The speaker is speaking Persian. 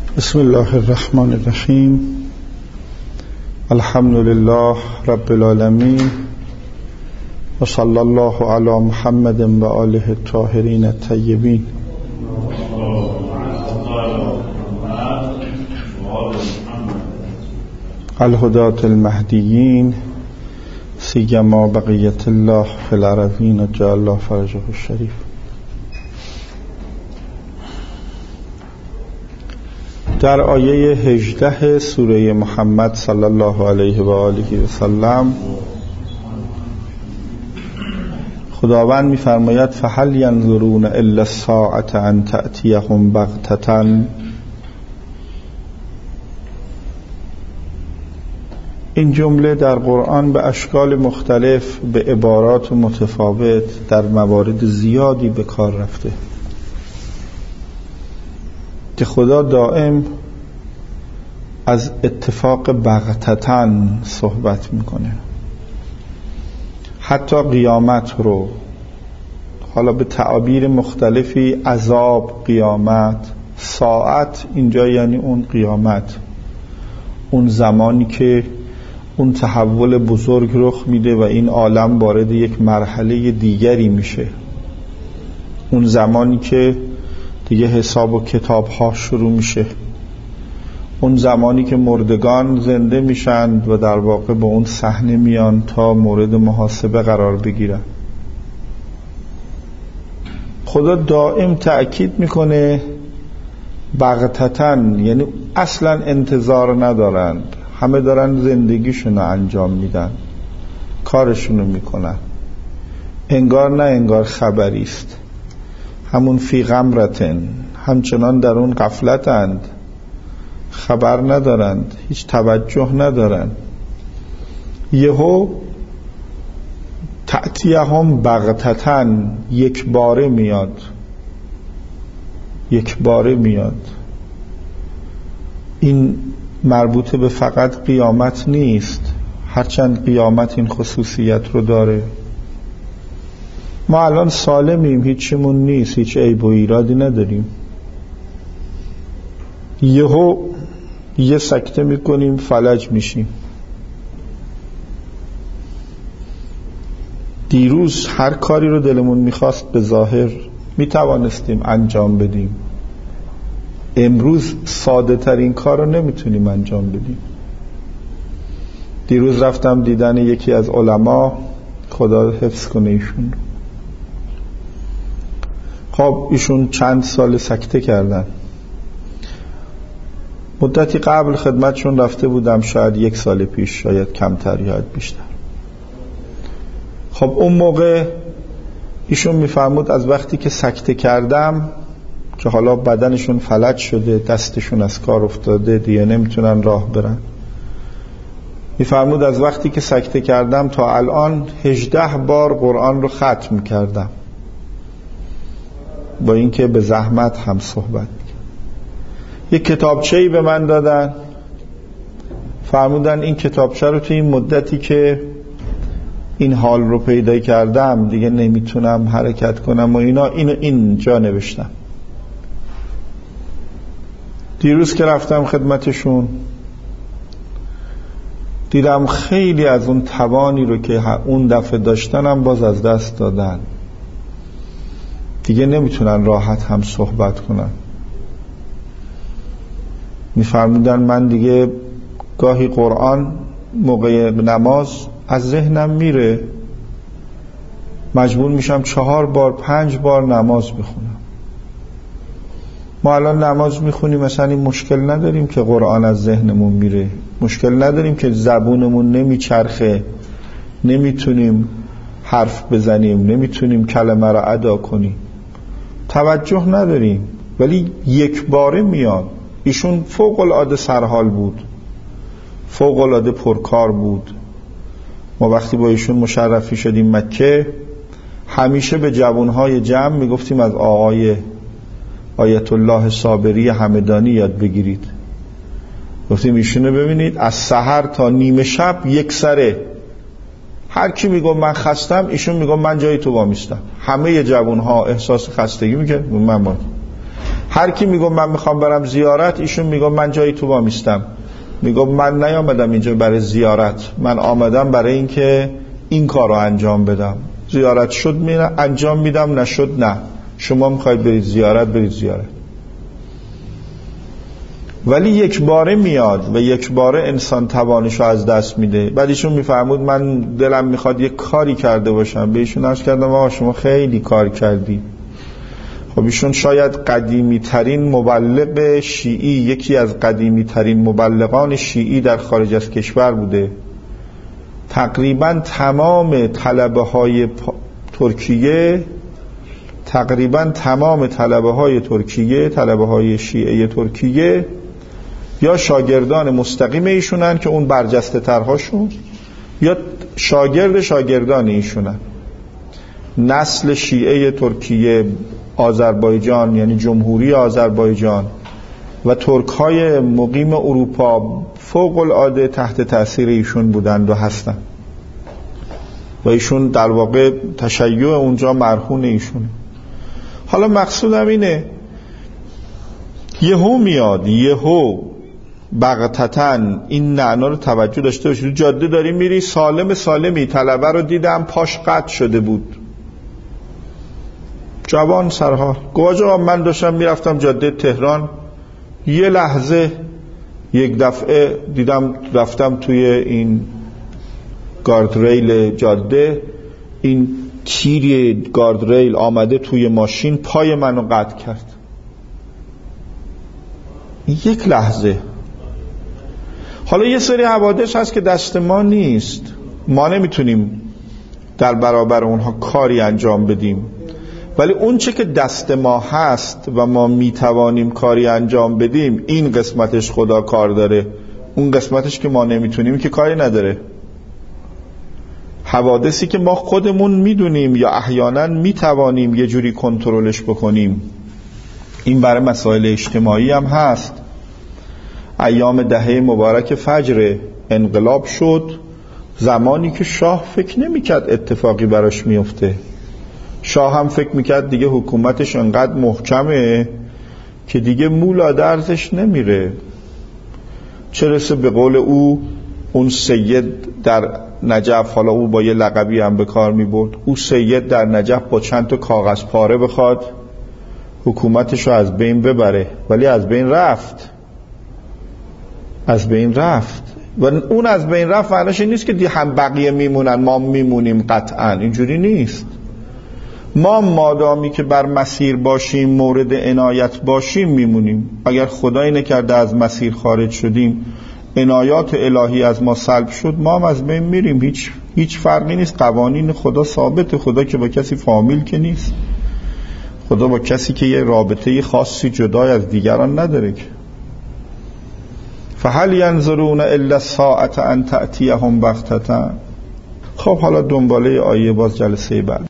بسم الله الرحمن الرحیم. الحمد لله رب العالمین و صلی الله علی محمد و آله الطاهرین الطیبین. الهداة المهدیین سیما بقیت الله فی الارضین جعل الله فرجه الشریف. در آیه 18 سوره محمد صلی الله علیه و آله و سلم خداوند می‌فرماید فهل ینظرون الا الساعة ان تأتیهم بغتة. این جمله در قرآن به اشکال مختلف به عبارات متفاوت در موارد زیادی به کار رفته که خدا دائم از اتفاق بغتتن صحبت میکنه. حتی قیامت رو، حالا به تعابیر مختلفی، عذاب، قیامت، ساعت، اینجا یعنی اون قیامت، اون زمانی که اون تحول بزرگ رخ میده و این عالم وارد یک مرحله دیگری میشه، اون زمانی که دیگه حساب و کتاب ها شروع میشه، اون زمانی که مردگان زنده میشن و در واقع به اون صحنه میان تا مورد محاسبه قرار بگیرن. خدا دائم تأکید میکنه بغتتن، یعنی اصلا انتظار ندارند، همه دارن زندگیشونو انجام میدن، کارشونو میکنن، انگار نه انگار خبری است. همون فی غمرتن، همچنان در اون غفلتند، خبر ندارند، هیچ توجه ندارند. یهو تأتیهم بغتتن، یک باره میاد، یک باره میاد. این مربوط به فقط قیامت نیست، هرچند قیامت این خصوصیت رو داره. ما الان سالمیم، هیچیمون نیست، هیچ عیب و ایرادی نداریم. یهو یه سکته میکنیم، فلج میشیم. دیروز هر کاری رو دلمون میخواست به ظاهر میتوانستیم انجام بدیم، امروز ساده ترین کار رو نمیتونیم انجام بدیم. دیروز رفتم دیدن یکی از علما، خدا حفظ کنه ایشون. خب ایشون چند سال سکته کردن. مدتی قبل خدمتشون رفته بودم، شاید 1 سال پیش، شاید کمتر یا بیشتر. خب اون موقع ایشون میفرمود از وقتی که سکته کردم، که حالا بدنشون فلج شده، دستشون از کار افتاده، دیگه نمیتونن راه برن، میفرمود از وقتی که سکته کردم تا الان 18 بار قرآن رو ختم کردم، با اینکه به زحمت هم صحبت. یک کتابچه‌ای به من دادن، فرمودن این کتابچه رو توی این مدتی که این حال رو پیدا کردم دیگه نمیتونم حرکت کنم و اینجا نوشتم. دیروز که رفتم خدمتشون دیدم خیلی از اون توانی رو که اون دفعه داشتنم باز از دست دادن، دیگه نمیتونن راحت هم صحبت کنن. میفرمودن من دیگه گاهی قرآن موقع نماز از ذهنم میره، مجبور میشم 4 بار 5 بار نماز بخونم. ما الان نماز میخونیم، مثلا این مشکل نداریم که قرآن از ذهنمون میره، مشکل نداریم که زبونمون نمیچرخه، نمیتونیم حرف بزنیم، نمیتونیم کلمه را ادا کنیم، توجه نداریم. ولی یک باره میاد. ایشون فوق العاده سرحال بود، فوق العاده پرکار بود. ما وقتی با ایشون مشرفی شدیم مکه، همیشه به جوانهای جمع میگفتیم از آقای آیت الله صابری همدانی یاد بگیرید. گفتیم ایشونو ببینید از سحر تا نیمه شب یک سره، هر کی میگه من خستم، ایشون میگه من جای تو وامیستم. همه جوانها احساس خستگی میکنن، من هر کی میگه من میخوام برم زیارت، ایشون میگه من جایی تو وامیستم. میگه من نیامدم اینجا برای زیارت، من آمدم برای اینکه این کار رو انجام بدم. زیارت شد انجام میدم، نشد نه. شما میخواید برید زیارت، برید زیارت. ولی یک باره میاد و یک باره انسان توانشو از دست میده. بعد ایشون میفرمود من دلم میخواد یک کاری کرده باشم. به ایشون عرض کردم آقا شما خیلی کار کردی. خب ایشون شاید قدیمی ترین مبلغ شیعی، یکی از قدیمی ترین مبلغان شیعی در خارج از کشور بوده. تقریبا تمام طلبه های ترکیه، طلبه های شیعه ترکیه یا شاگردان مستقیم ایشونن که اون برجسته ترهاشون، یا شاگردان ایشونن. نسل شیعه ترکیه، آذربایجان یعنی جمهوری آذربایجان و ترک های مقیم اروپا فوق العاده تحت تأثیر ایشون بودند و هستن و ایشون در واقع تشیع اونجا مرهون ایشونه. حالا مقصودم اینه یهو میاد، یهو بغتتن این نعنا رو توجه داشته باشید. جاده داری میری، سالمی طلبه رو دیدم پاش قطع شده بود، جوان سرها. گواجه من داشتم میرفتم جاده تهران، یه لحظه یک دفعه دیدم رفتم توی این گاردریل جاده، این تیر گاردریل آمده توی ماشین، پای منو قطع کرد. یک لحظه. حالا یه سری حوادث هست که دست ما نیست، ما نمیتونیم در برابر اونها کاری انجام بدیم، ولی اون چه که دست ما هست و ما میتوانیم کاری انجام بدیم، این قسمتش خدا کار داره. اون قسمتش که ما نمیتونیم که کاری نداره. حوادثی که ما خودمون میدونیم یا احیانا میتوانیم یه جوری کنترلش بکنیم، این برای مسائل اجتماعی هم هست. ایام دهه مبارک فجر انقلاب شد، زمانی که شاه فکر نمیکرد اتفاقی براش میفته. شاه هم فکر میکرد دیگه حکومتش انقدر محکمه که دیگه مولا درزش نمیره. چه رسه به قول او اون سید در نجف، حالا او با یه لقبی هم به کار میبرد، او سید در نجف با چند تا کاغذ پاره بخواد حکومتش رو از بین ببره، ولی از بین رفت. و اون از بین رفت معنیش این نیست که هم بقیه میمونن ما میمونیم. قطعا اینجوری نیست. ما مادامی که بر مسیر باشیم، مورد عنایت باشیم، میمونیم. اگر خدایی نکرده از مسیر خارج شدیم، عنایات الهی از ما سلب شد، ما هم از بین میریم. هیچ فرقی نیست. قوانین خدا ثابته. خدا که با کسی فامیل که نیست. خدا با کسی که یه رابطه خاصی جدای از دیگران نداره که. فهل ینظرون الا الساعة ان تأتیهم بغتة. خب حالا دنباله آیه باز جلسه بعد.